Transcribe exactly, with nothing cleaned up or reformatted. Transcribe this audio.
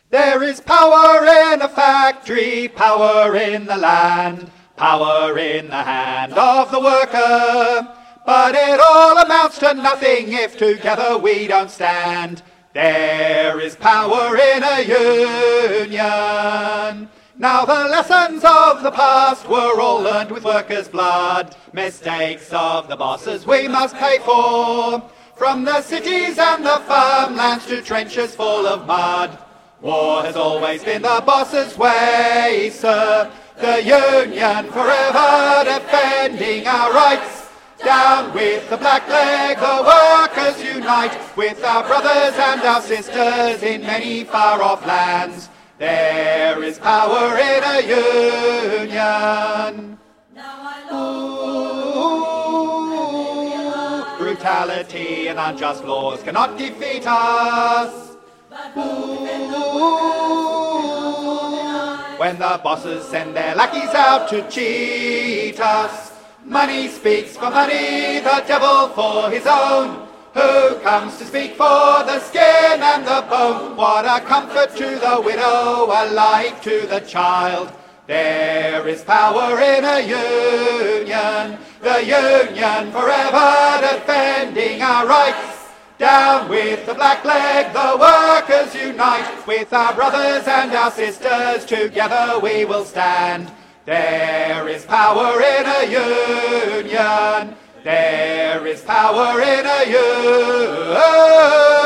There is power in a factory, power in the land, power in the hand of the worker. But it all amounts to nothing if together we don't stand. There is power in a union. Now the lessons of the past were all learned with workers' blood. Mistakes of the bosses we must pay for. From the cities and the farmlands to trenches full of mud. War has always been the boss's way, sir. The union forever defending our rights. Down with the black leg, the workers unite. With our brothers and our sisters in many far-off lands. There is power in a union. Ooh, brutality and unjust laws cannot defeat us. When the bosses send their lackeys out to cheat us. Money speaks for money, the devil for his own. Who comes to speak for the skin and the bone? What a comfort to the widow, alike to the child. There is power in a union, the union forever defending our rights. Down with the black leg, the workers unite. With our brothers and our sisters, together we will stand. There is power in a union. There is power in a union.